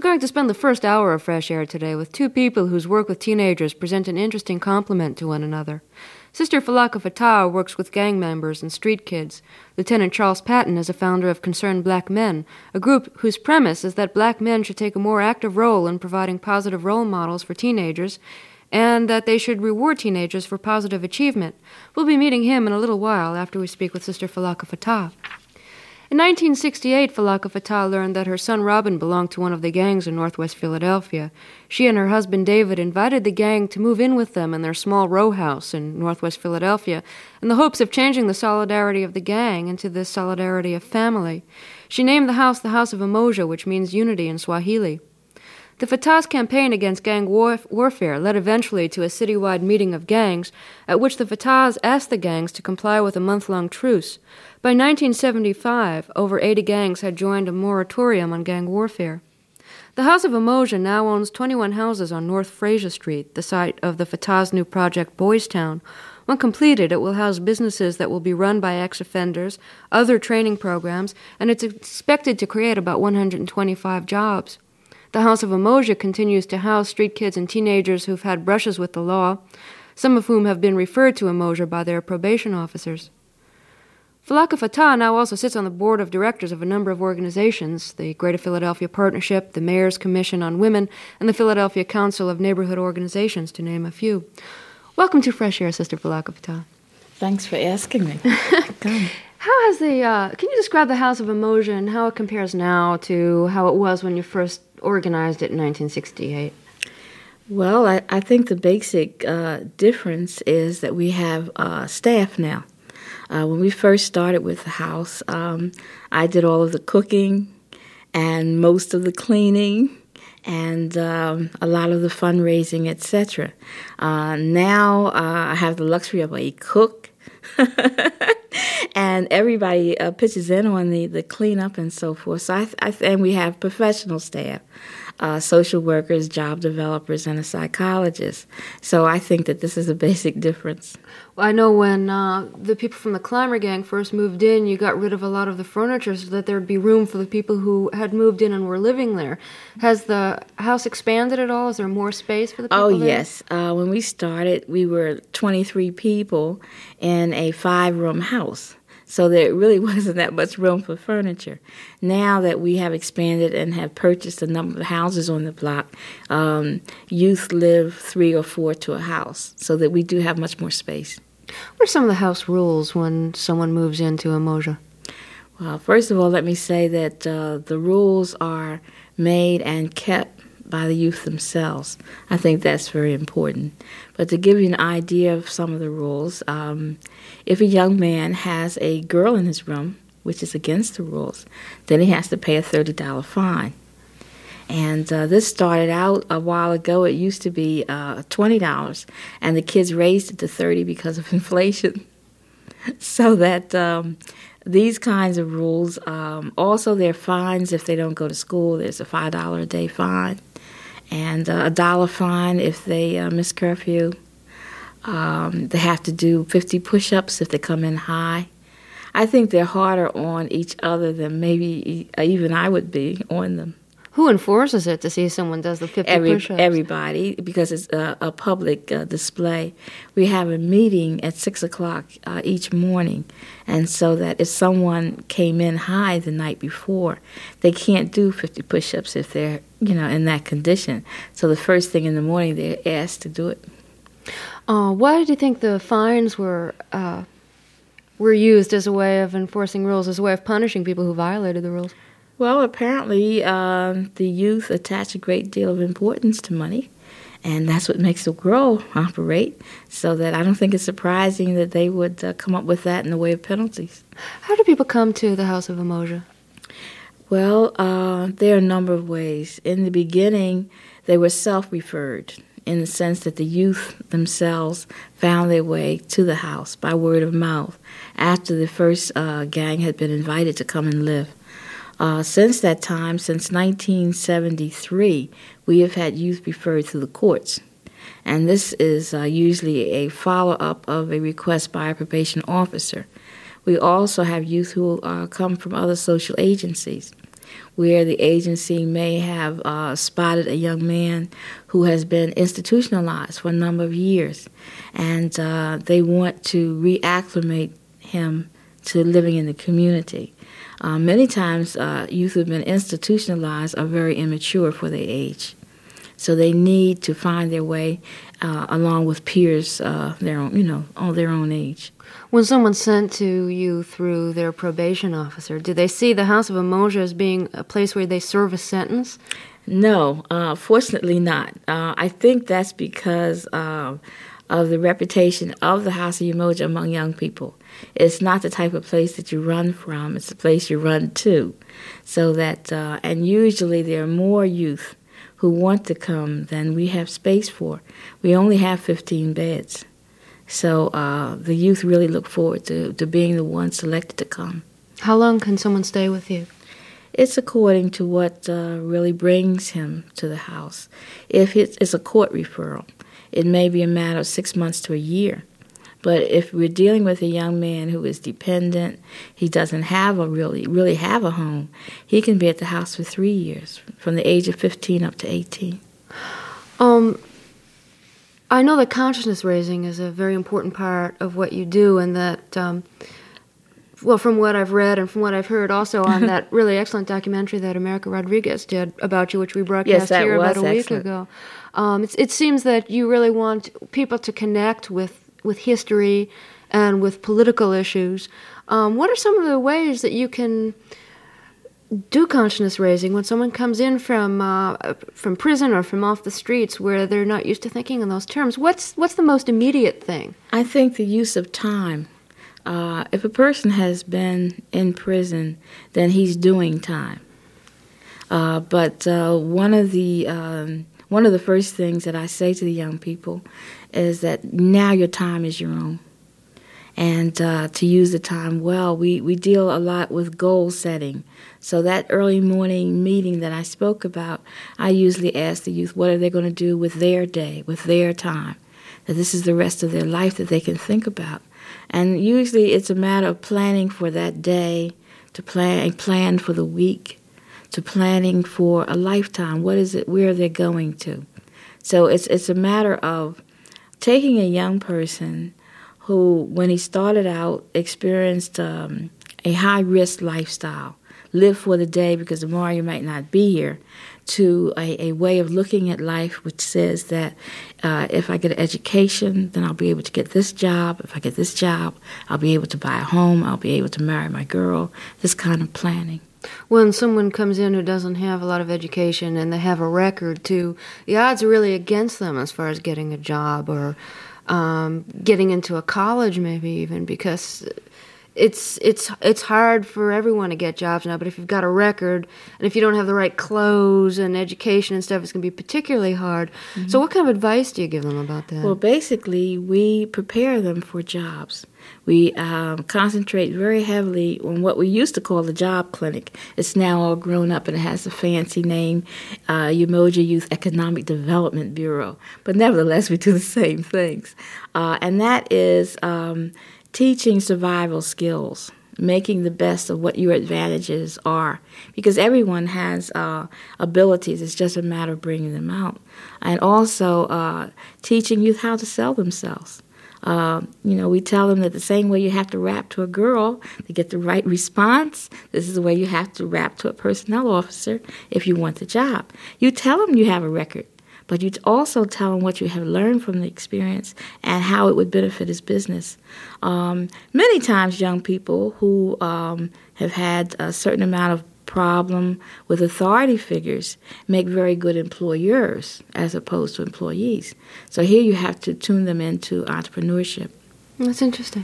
We're going to spend the first hour of Fresh Air today with two people whose work with teenagers present an interesting complement to one another. Sister Falaka Fatah works with gang members and street kids. Lieutenant Charles Patton is a founder of Concerned Black Men, a group whose premise is that black men should take a more active role in providing positive role models for teenagers, and that they should reward teenagers for positive achievement. We'll be meeting him in a little while after we speak with Sister Falaka Fatah. In 1968, Falaka Fatah learned that her son Robin belonged to one of the gangs in northwest Philadelphia. She and her husband David invited the gang to move in with them in their small row house in northwest Philadelphia in the hopes of changing the solidarity of the gang into the solidarity of family. She named the house House of Umoja, which means unity in Swahili. The Fatah's campaign against gang warfare led eventually to a citywide meeting of gangs, at which the Fatahs asked the gangs to comply with a month-long truce. By 1975, over 80 gangs had joined a moratorium on gang warfare. The House of Umoja now owns 21 houses on North Fraser Street, the site of the Fatah's new project, Boys Town. When completed, it will house businesses that will be run by ex-offenders, other training programs, and it's expected to create about 125 jobs. The House of Umoja continues to house street kids and teenagers who've had brushes with the law, some of whom have been referred to Umoja by their probation officers. Falaka Fatah now also sits on the board of directors of a number of organizations, the Greater Philadelphia Partnership, the Mayor's Commission on Women, and the Philadelphia Council of Neighborhood Organizations, to name a few. Welcome to Fresh Air, Sister Falaka Fatah. Thanks for asking me. Come. How has can you describe the House of Umoja and how it compares now to how it was when you first organized it in 1968? Well, I think the basic difference is that we have staff now. When we first started with the house, I did all of the cooking and most of the cleaning and a lot of the fundraising, etc. Now I have the luxury of a cook, and everybody pitches in on the cleanup and so forth. So and we have professional staff. Social workers, job developers, and a psychologist. So I think that this is a basic difference. Well, I know when the people from the Climber Gang first moved in, you got rid of a lot of the furniture so that there would be room for the people who had moved in and were living there. Has the house expanded at all? Is there more space for the people there? Yes. When we started, we were 23 people in a 5-room house. So there really wasn't that much room for furniture. Now that we have expanded and have purchased a number of houses on the block, youth live 3 or 4 to a house, so that we do have much more space. What are some of the house rules when someone moves into Umoja? Well, first of all, let me say that the rules are made and kept by the youth themselves. I think that's very important. But to give you an idea of some of the rules, if a young man has a girl in his room, which is against the rules, then he has to pay a $30 fine. And this started out a while ago. It used to be $20, and the kids raised it to $30 because of inflation. So that these kinds of rules, also there are fines if they don't go to school. There's a $5 a day fine. And a $1 fine if they miss curfew. They have to do 50 push-ups if they come in high. I think they're harder on each other than maybe even I would be on them. Who enforces it to see if someone does the 50 push-ups? Everybody, because it's a public display. We have a meeting at 6 o'clock each morning, and so that if someone came in high the night before, they can't do 50 push-ups if they're in that condition. So the first thing in the morning, they're asked to do it. Why did you think the fines were used as a way of enforcing rules, as a way of punishing people who violated the rules? Well, apparently the youth attach a great deal of importance to money, and that's what makes the Grow operate, so that I don't think it's surprising that they would come up with that in the way of penalties. How do people come to the House of Umoja? Well, there are a number of ways. In the beginning, they were self-referred, in the sense that the youth themselves found their way to the house by word of mouth after the first gang had been invited to come and live. Since that time, since 1973, we have had youth referred through the courts. And this is usually a follow-up of a request by a probation officer. We also have youth who come from other social agencies. where the agency may have spotted a young man who has been institutionalized for a number of years, and they want to reacclimate him to living in the community. Many times, youth who have been institutionalized are very immature for their age, so they need to find their way along with peers, their own age. When someone's sent to you through their probation officer, do they see the House of Umoja as being a place where they serve a sentence? No, fortunately not. I think that's because of the reputation of the House of Umoja among young people. It's not the type of place that you run from, it's the place you run to. So that, and usually there are more youth who want to come than we have space for. We only have 15 beds. So the youth really look forward to being the ones selected to come. How long can someone stay with you? It's according to what really brings him to the house. If it's a court referral, it may be a matter of 6 months to a year. But if we're dealing with a young man who is dependent, he doesn't have really have a home, he can be at the house for 3 years, from the age of 15 up to 18. I know that consciousness raising is a very important part of what you do, and that, from what I've read and from what I've heard also on that really excellent documentary that America Rodriguez did about you, which we broadcast here about a week ago. It seems that you really want people to connect with history and with political issues. What are some of the ways that you can do consciousness raising when someone comes in from prison or from off the streets where they're not used to thinking in those terms? What's the most immediate thing? I think the use of time. If a person has been in prison, then he's doing time. But one of the first things that I say to the young people is that now your time is your own. And to use the time well, we deal a lot with goal setting. So that early morning meeting that I spoke about, I usually ask the youth what are they going to do with their day, with their time, that this is the rest of their life that they can think about. And usually it's a matter of planning for that day, to plan for the week, to planning for a lifetime. What is it? Where are they going to? So it's a matter of taking a young person who, when he started out, experienced a high-risk lifestyle, live for the day because tomorrow you might not be here, to a way of looking at life which says that if I get an education, then I'll be able to get this job. If I get this job, I'll be able to buy a home. I'll be able to marry my girl, this kind of planning. When someone comes in who doesn't have a lot of education and they have a record, too, the odds are really against them as far as getting a job or getting into a college maybe even, because it's hard for everyone to get jobs now. But if you've got a record and if you don't have the right clothes and education and stuff, it's going to be particularly hard. Mm-hmm. So what kind of advice do you give them about that? Well, basically, we prepare them for jobs. We concentrate very heavily on what we used to call the job clinic. It's now all grown up and it has a fancy name, Umoja Youth Economic Development Bureau. But nevertheless, we do the same things. And that is teaching survival skills, making the best of what your advantages are. Because everyone has abilities. It's just a matter of bringing them out. And also teaching youth how to sell themselves. We tell them that the same way you have to rap to a girl to get the right response, this is the way you have to rap to a personnel officer if you want the job. You tell them you have a record, but you also tell them what you have learned from the experience and how it would benefit his business. Many times young people who have had a certain amount of problem with authority figures make very good employers as opposed to employees. So here you have to tune them into entrepreneurship. That's interesting.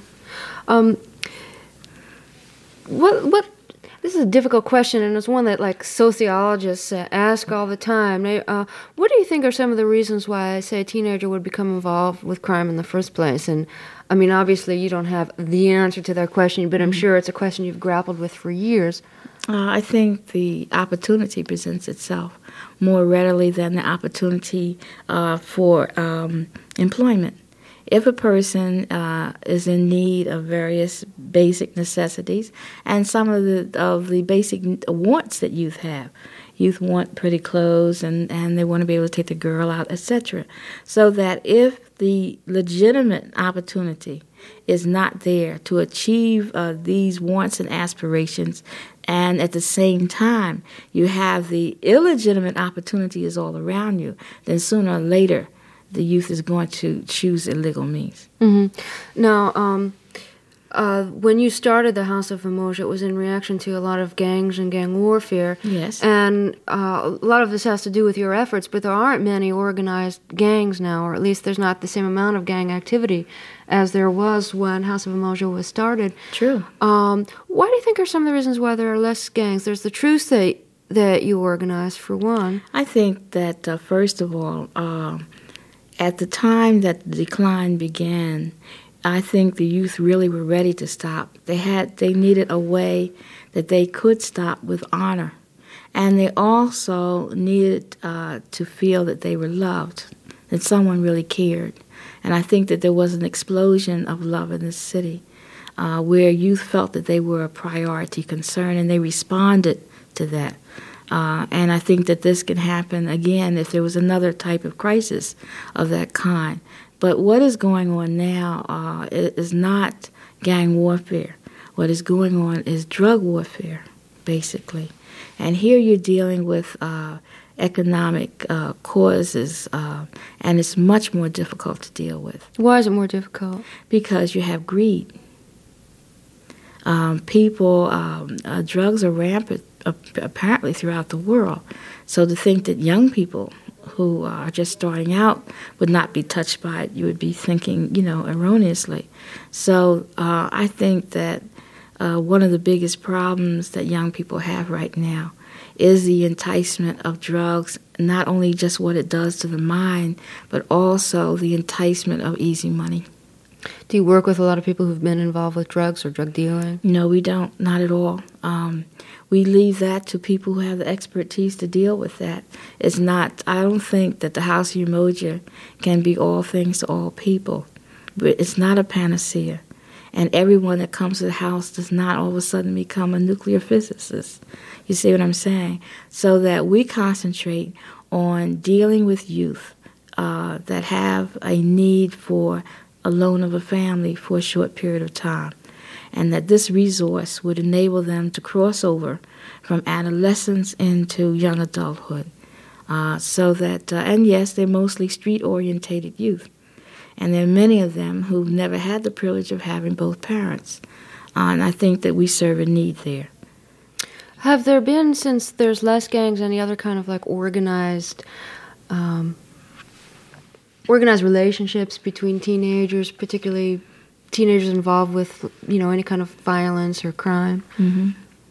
This is a difficult question, and it's one that sociologists ask all the time. What do you think are some of the reasons why, say, a teenager would become involved with crime in the first place? And I mean, obviously you don't have the answer to that question, but I'm sure it's a question you've grappled with for years. I think the opportunity presents itself more readily than the opportunity for employment. If a person is in need of various basic necessities and some of the basic wants that youth have, youth want pretty clothes and they want to be able to take the girl out, etc. So that if the legitimate opportunity is not there to achieve these wants and aspirations, and at the same time you have the illegitimate opportunities all around you, then sooner or later the youth is going to choose illegal means. Mm-hmm. Now, when you started the House of Umoja, it was in reaction to a lot of gangs and gang warfare. Yes. And a lot of this has to do with your efforts, but there aren't many organized gangs now, or at least there's not the same amount of gang activity as there was when House of Umoja was started. True. What do you think are some of the reasons why there are less gangs? There's the True State that you organized, for one. I think that, first of all, at the time that the decline began, I think the youth really were ready to stop. They needed a way that they could stop with honor. And they also needed to feel that they were loved, that someone really cared. And I think that there was an explosion of love in this city where youth felt that they were a priority concern, and they responded to that. And I think that this can happen again if there was another type of crisis of that kind. But what is going on now is not gang warfare. What is going on is drug warfare, basically. And here you're dealing with economic causes, and it's much more difficult to deal with. Why is it more difficult? Because you have greed. Drugs are rampant apparently throughout the world. So to think that young people who are just starting out would not be touched by it, you would be thinking, erroneously. So I think that one of the biggest problems that young people have right now is the enticement of drugs, not only just what it does to the mind, but also the enticement of easy money. Do you work with a lot of people who've been involved with drugs or drug dealing? No, we don't. Not at all. We leave that to people who have the expertise to deal with that. It's not. I don't think that the House of Umoja can be all things to all people. But it's not a panacea. And everyone that comes to the House does not all of a sudden become a nuclear physicist. You see what I'm saying? So that we concentrate on dealing with youth that have a need for a loan of a family for a short period of time, and that this resource would enable them to cross over from adolescence into young adulthood. So that, and yes, they're mostly street-orientated youth, and there are many of them who've never had the privilege of having both parents, and I think that we serve a need there. Have there been, since there's less gangs, any other kind of organized relationships between teenagers, particularly teenagers involved with, any kind of violence or crime? Mm-hmm.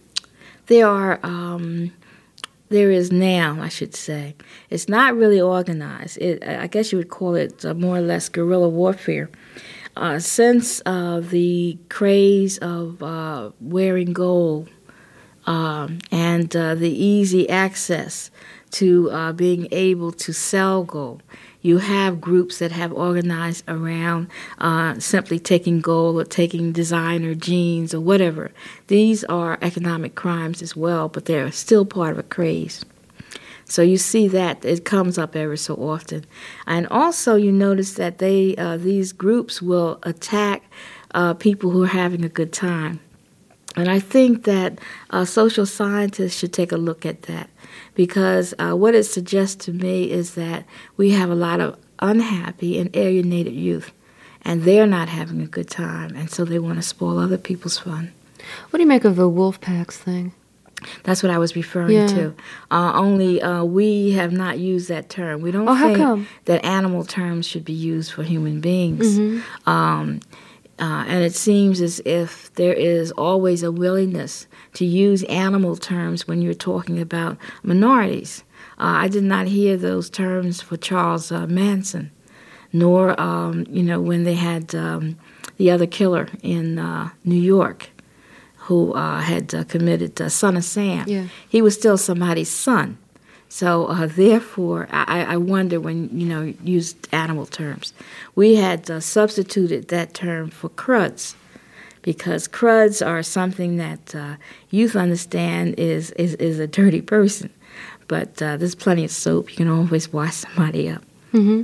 There is now, I should say. It's not really organized. I guess you would call it more or less guerrilla warfare. Since the craze of wearing gold and the easy access to being able to sell gold, you have groups that have organized around simply taking gold or taking designer jeans or whatever. These are economic crimes as well, but they're still part of a craze. So you see that it comes up every so often. And also you notice that these groups will attack people who are having a good time. And I think that social scientists should take a look at that, because what it suggests to me is that we have a lot of unhappy and alienated youth, and they're not having a good time, and so they want to spoil other people's fun. What do you make of the wolf packs thing? That's what I was referring to. Only we have not used that term. We don't think that animal terms should be used for human beings. Mm-hmm. And it seems as if there is always a willingness to use animal terms when you're talking about minorities. I did not hear those terms for Charles Manson, nor, when they had the other killer in New York who had committed Son of Sam. Yeah. He was still somebody's son. So therefore, I wonder when, used animal terms. We had substituted that term for cruds, because cruds are something that youth understand is a dirty person. But there's plenty of soap. You can always wash somebody up. Mm-hmm.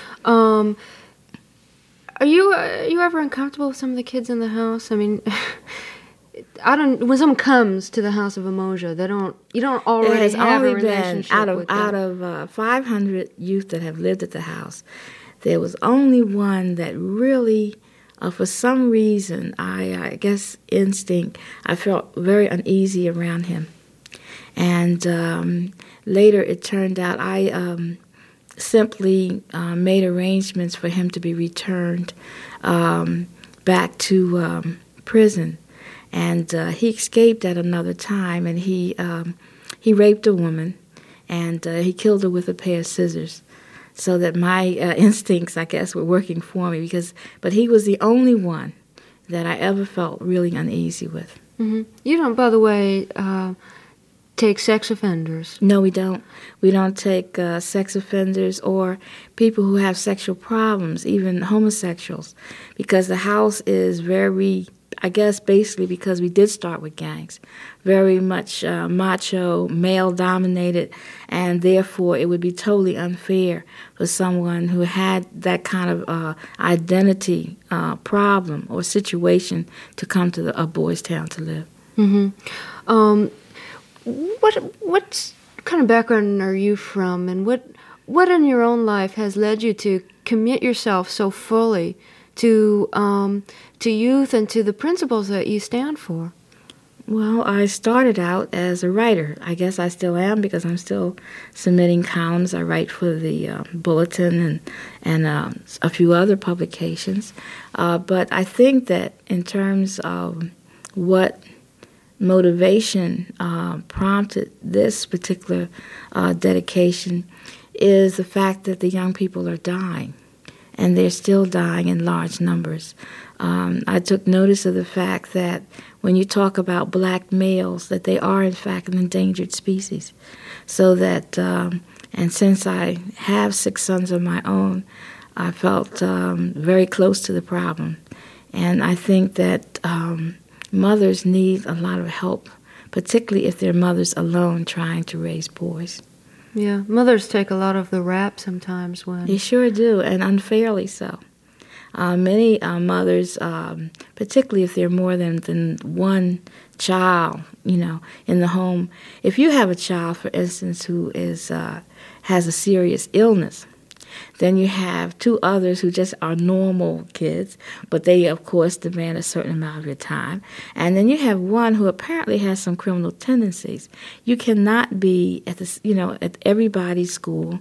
Are you ever uncomfortable with some of the kids in the house? I mean, when someone comes to the house of Umoja, you don't already have a relationship with them. Out of 500 youth that have lived at the house, there was only one that really, for some reason, I guess instinct, I felt very uneasy around him. And later it turned out I simply made arrangements for him to be returned back to prison. And he escaped at another time, and he raped a woman, and he killed her with a pair of scissors. So that my instincts, I guess, were working for me. But he was the only one that I ever felt really uneasy with. Mm-hmm. You don't, by the way, take sex offenders? No, we don't. We don't take sex offenders or people who have sexual problems, even homosexuals, because the house is very, I guess basically because we did start with gangs, very much macho, male-dominated, and therefore it would be totally unfair for someone who had that kind of identity problem or situation to come to a Boys Town to live. Mm-hmm. What kind of background are you from, and what in your own life has led you to commit yourself so fully to youth and to the principles that you stand for? Well, I started out as a writer. I guess I still am because I'm still submitting columns. I write for the Bulletin and a few other publications. But I think that in terms of what motivation prompted this particular dedication is the fact that the young people are dying, and they're still dying in large numbers. I took notice of the fact that when you talk about black males, that they are in fact an endangered species. So that, and since I have 6 sons of my own, I felt very close to the problem. And I think that mothers need a lot of help, particularly if they're mothers alone trying to raise boys. Yeah, mothers take a lot of the rap sometimes when... They sure do, and unfairly so. Many mothers, particularly if there are more than one child, in the home. If you have a child, for instance, who has a serious illness, then you have 2 others who just are normal kids, but they, of course, demand a certain amount of your time. And then you have one who apparently has some criminal tendencies. You cannot be at everybody's school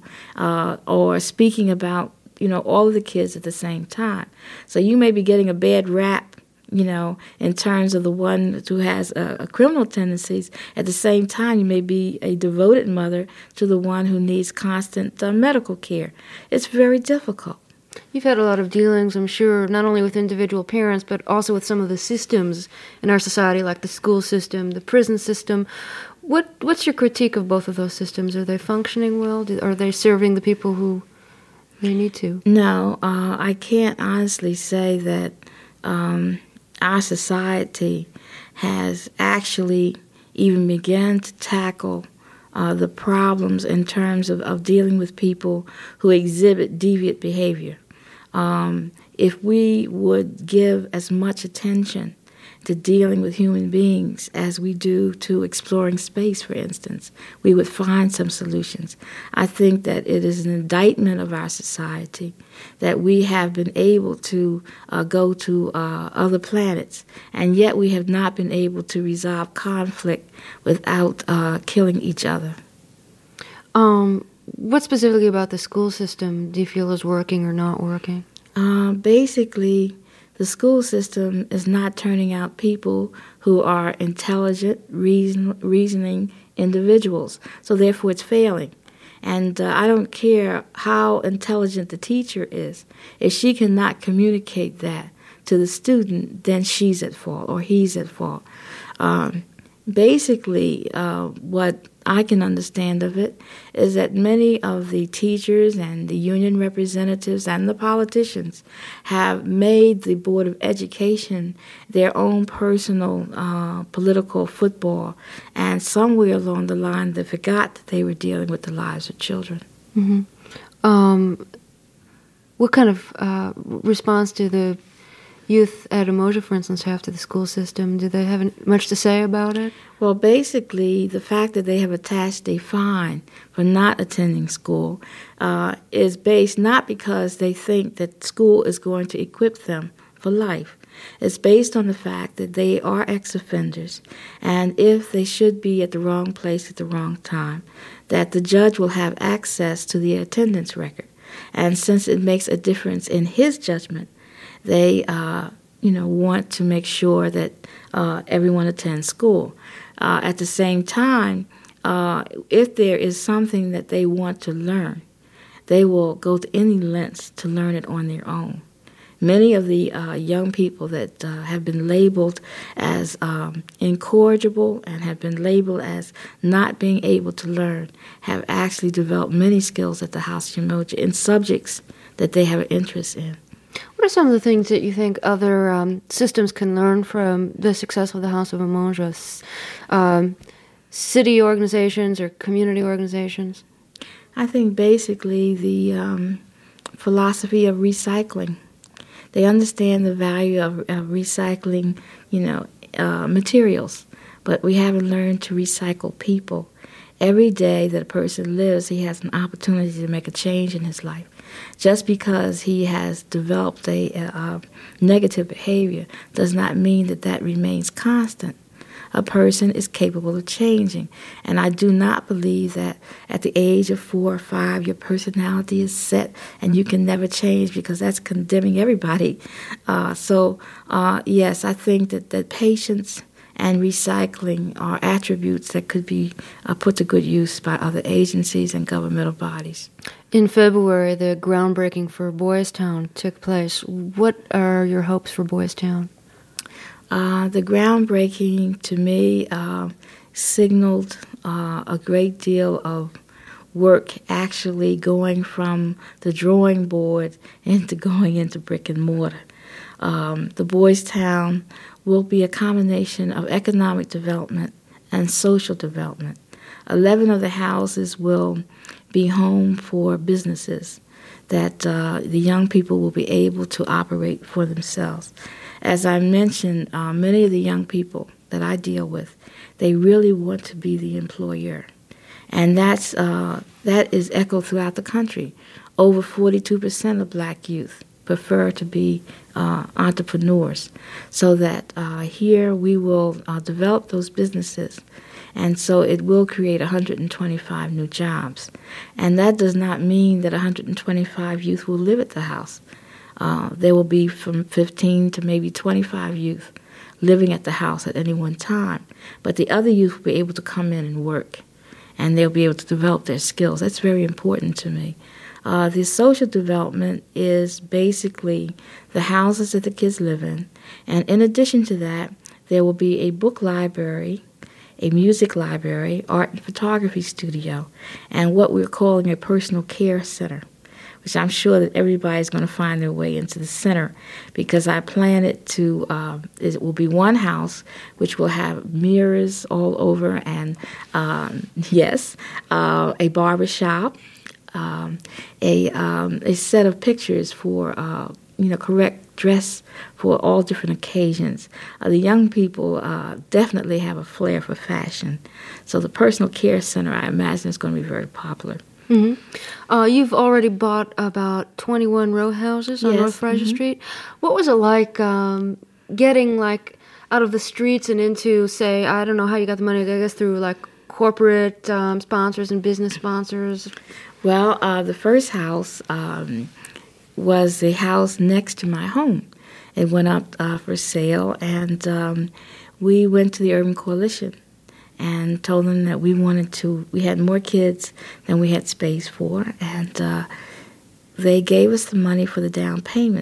or speaking about all of the kids at the same time. So you may be getting a bad rap, in terms of the one who has criminal tendencies. At the same time, you may be a devoted mother to the one who needs constant medical care. It's very difficult. You've had a lot of dealings, I'm sure, not only with individual parents, but also with some of the systems in our society, like the school system, the prison system. What's your critique of both of those systems? Are they functioning well? Are they serving the people who they need to? No, I can't honestly say that our society has actually even begun to tackle the problems in terms of dealing with people who exhibit deviant behavior. If we would give as much attention to dealing with human beings as we do to exploring space, for instance, we would find some solutions. I think that it is an indictment of our society that we have been able to go to other planets, and yet we have not been able to resolve conflict without killing each other. What specifically about the school system do you feel is working or not working? Basically, the school system is not turning out people who are intelligent, reasoning individuals. So therefore it's failing. And I don't care how intelligent the teacher is. If she cannot communicate that to the student, then she's at fault or he's at fault. Basically, what I can understand of it is that many of the teachers and the union representatives and the politicians have made the Board of Education their own personal political football, and somewhere along the line they forgot that they were dealing with the lives of children. Mm-hmm. What kind of response do the youth at Umoja, for instance, have to the school system? Do they have much to say about it? Well, basically, the fact that they have attached a fine for not attending school is based not because they think that school is going to equip them for life. It's based on the fact that they are ex-offenders, and if they should be at the wrong place at the wrong time, that the judge will have access to the attendance record. And since it makes a difference in his judgment, they want to make sure that everyone attends school. At the same time, if there is something that they want to learn, they will go to any lengths to learn it on their own. Many of the young people that have been labeled as incorrigible and have been labeled as not being able to learn have actually developed many skills at the House of Umoja in subjects that they have an interest in. What are some of the things that you think other systems can learn from the success of the House of Umoja? City organizations or community organizations? I think basically the philosophy of recycling. They understand the value of recycling, materials, but we haven't learned to recycle people. Every day that a person lives, he has an opportunity to make a change in his life. Just because he has developed a negative behavior does not mean that that remains constant. A person is capable of changing. And I do not believe that at the age of 4 or 5, your personality is set and you can never change, because that's condemning everybody. Yes, I think that patience and recycling are attributes that could be put to good use by other agencies and governmental bodies. In February, the groundbreaking for Boys Town took place. What are your hopes for Boys Town? The groundbreaking, to me, signaled a great deal of work actually going from the drawing board into going into brick and mortar. The Boys Town will be a combination of economic development and social development. 11 of the houses will be home for businesses that the young people will be able to operate for themselves. As I mentioned, many of the young people that I deal with, they really want to be the employer. And that is echoed throughout the country. Over 42% of black youth prefer to be entrepreneurs, so that here we will develop those businesses, and so it will create 125 new jobs. And that does not mean that 125 youth will live at the house. There will be from 15 to maybe 25 youth living at the house at any one time, but the other youth will be able to come in and work, and they'll be able to develop their skills. That's very important to me. The social development is basically the houses that the kids live in. And in addition to that, there will be a book library, a music library, art and photography studio, and what we're calling a personal care center, which I'm sure that everybody's going to find their way into the center, because I plan it to, it will be one house which will have mirrors all over and, a barber shop, a set of pictures for correct dress for all different occasions. The young people definitely have a flair for fashion, so the personal care center, I imagine, is going to be very popular. Mm-hmm. You've already bought about 21 row houses on North Fraser Street. What was it like getting out of the streets and into, say, I don't know how you got the money, I guess through corporate sponsors and business sponsors? Well, the first house was the house next to my home. It went up for sale, and we went to the Urban Coalition and told them that we had more kids than we had space for, and they gave us the money for the down payment.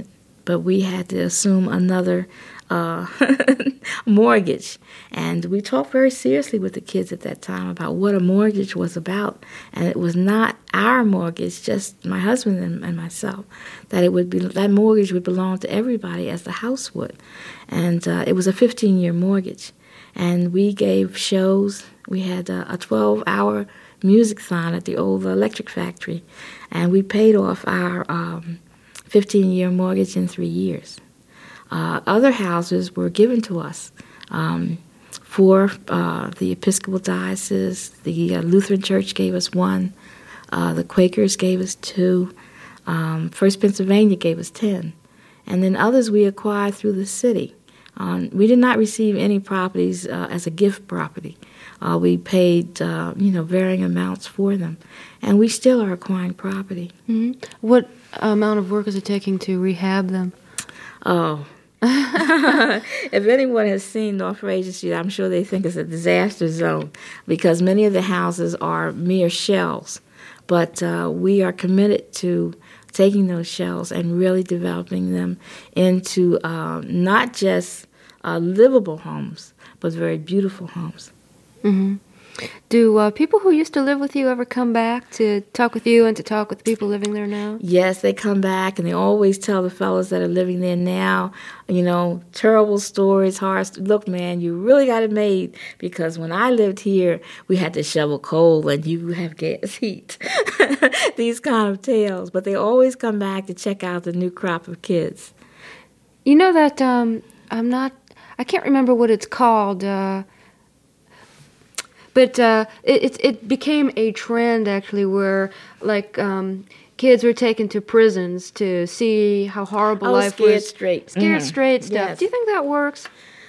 but we had to assume another mortgage. And we talked very seriously with the kids at that time about what a mortgage was about. And it was not our mortgage, just my husband and myself, that that mortgage would belong to everybody as the house would. And it was a 15-year mortgage. And we gave shows. We had a 12-hour music-thon at the old electric factory. And we paid off our 15-year mortgage in 3 years. Other houses were given to us for the Episcopal Diocese. The Lutheran Church gave us one. The Quakers gave us 2. First Pennsylvania gave us 10. And then others we acquired through the city. We did not receive any properties as a gift property. We paid, varying amounts for them. And we still are acquiring property. Mm-hmm. What amount of work is it taking to rehab them? Oh. If anyone has seen North Fraser Street, I'm sure they think it's a disaster zone because many of the houses are mere shells. But we are committed to taking those shells and really developing them into not just livable homes, but very beautiful homes. Mm-hmm. Do people who used to live with you ever come back to talk with you and to talk with people living there now? Yes, they come back, and they always tell the fellows that are living there now, terrible stories, look, man, you really got it made, because when I lived here, we had to shovel coal, and you have gas heat. These kind of tales. But they always come back to check out the new crop of kids. You know that I can't remember what it's called, but it became a trend, actually, where, kids were taken to prisons to see how horrible life scared was. Straight. Scared straight stuff. Yes. Do you think that works?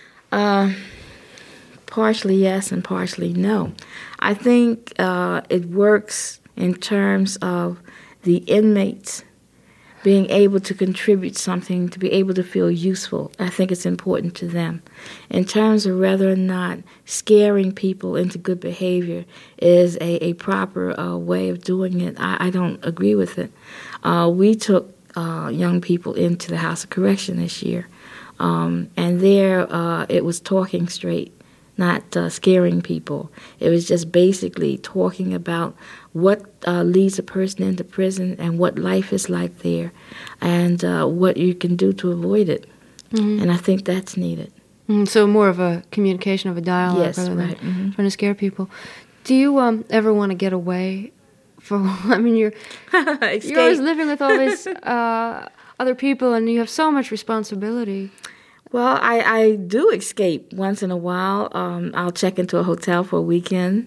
Partially yes and partially no. I think it works in terms of the inmates being able to contribute something, to be able to feel useful. I think it's important to them. In terms of whether or not scaring people into good behavior is a proper way of doing it, I don't agree with it. We took young people into the House of Correction this year, and there it was talking straight, not scaring people. It was just basically talking about what leads a person into prison and what life is like there and what you can do to avoid it. Mm-hmm. And I think that's needed. Mm-hmm. So more of a communication, of a dialogue, rather than trying to scare people. Do you ever want to get away from, you're always living with all these other people and you have so much responsibility. Well, I do escape once in a while. I'll check into a hotel for a weekend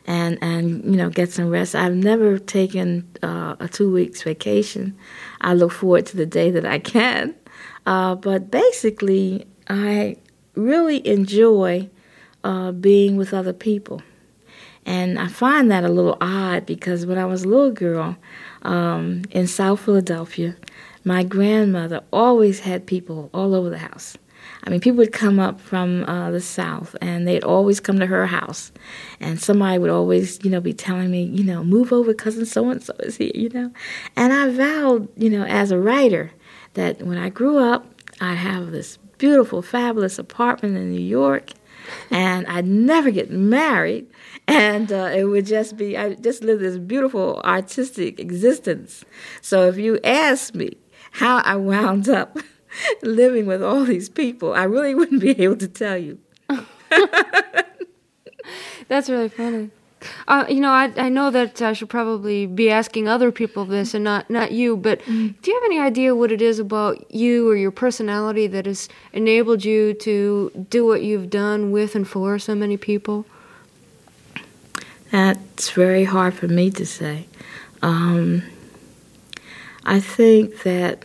and get some rest. I've never taken a 2 weeks vacation. I look forward to the day that I can. But basically, I really enjoy being with other people. And I find that a little odd because when I was a little girl in South Philadelphia, my grandmother always had people all over the house. People would come up from the South, and they'd always come to her house. And somebody would always, be telling me, move over, cousin so-and-so is here, And I vowed, as a writer, that when I grew up, I'd have this beautiful, fabulous apartment in New York, and I'd never get married. And it would just be, I just live this beautiful artistic existence. So if you ask me how I wound up living with all these people, I really wouldn't be able to tell you. That's really funny. I know that I should probably be asking other people this and not you, but do you have any idea what it is about you or your personality that has enabled you to do what you've done with and for so many people? That's very hard for me to say. I think that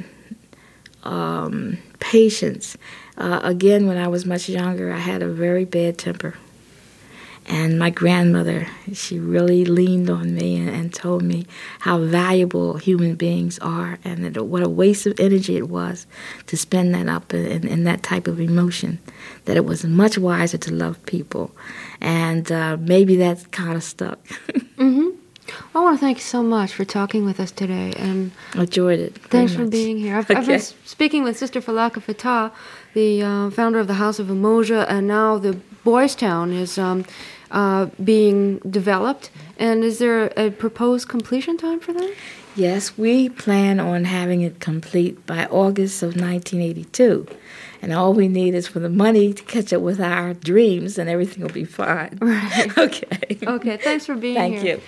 patience. Again, when I was much younger, I had a very bad temper. And my grandmother, she really leaned on me and told me how valuable human beings are and what a waste of energy it was to spend that up in that type of emotion, that it was much wiser to love people. And maybe that kind of stuck. Mm-hmm. I want to thank you so much for talking with us today, and enjoyed it. Thanks for being here. I've been speaking with Sister Falaka Fatah, the founder of the House of Umoja, and now the Boys Town is being developed. And is there a proposed completion time for that? Yes, we plan on having it complete by August of 1982. And all we need is for the money to catch up with our dreams, and everything will be fine. Right. Okay. Okay, thanks for being here. Thank you.